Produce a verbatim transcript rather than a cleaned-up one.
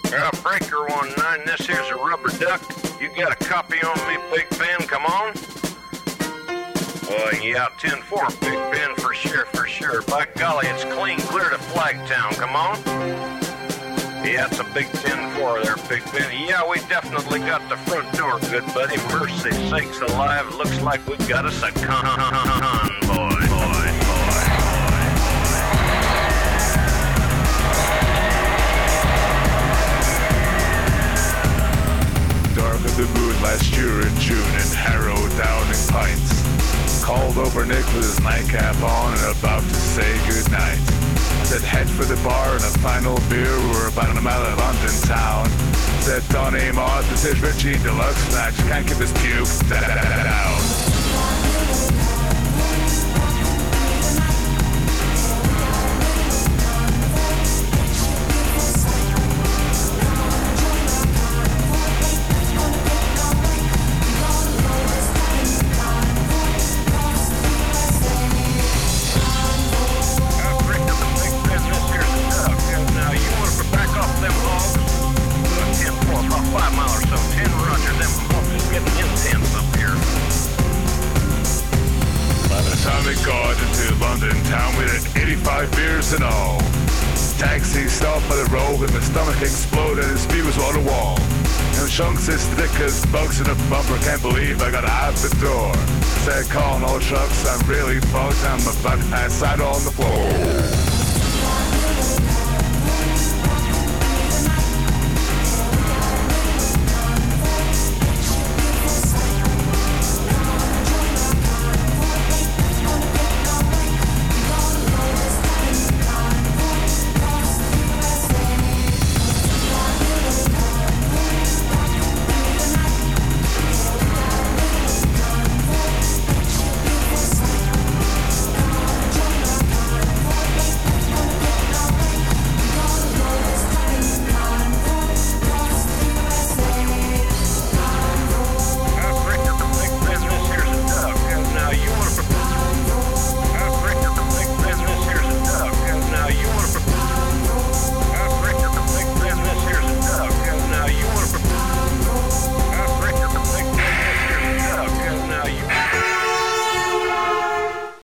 Uh, Breaker one nine, this here's a rubber duck. You got a copy on me, Big Ben? Come on. Uh, yeah, ten four, Big Ben, for sure, for sure. By golly, it's clean clear to Flagtown. Come on. Yeah, it's a big ten four there, Big Ben. Yeah, we definitely got the front door, good buddy. Mercy sakes alive, looks like we got us a convoy, boy, boy. Dark of the moon last year in June in Harrow down in Pints. Called over Nick with his nightcap on and about to say goodnight. Said head for the bar and a final beer. We were about a mile of London town. Said Donny Maud, this is Richie Deluxe Snacks. Can't keep his puke down. And all. Taxi stopped by the road and my stomach exploded and his speed was on the wall. And chunks as thick as bugs in a bumper, can't believe I got out the door. Said call no trucks, I'm really fucked, I'm about to pass out on the floor.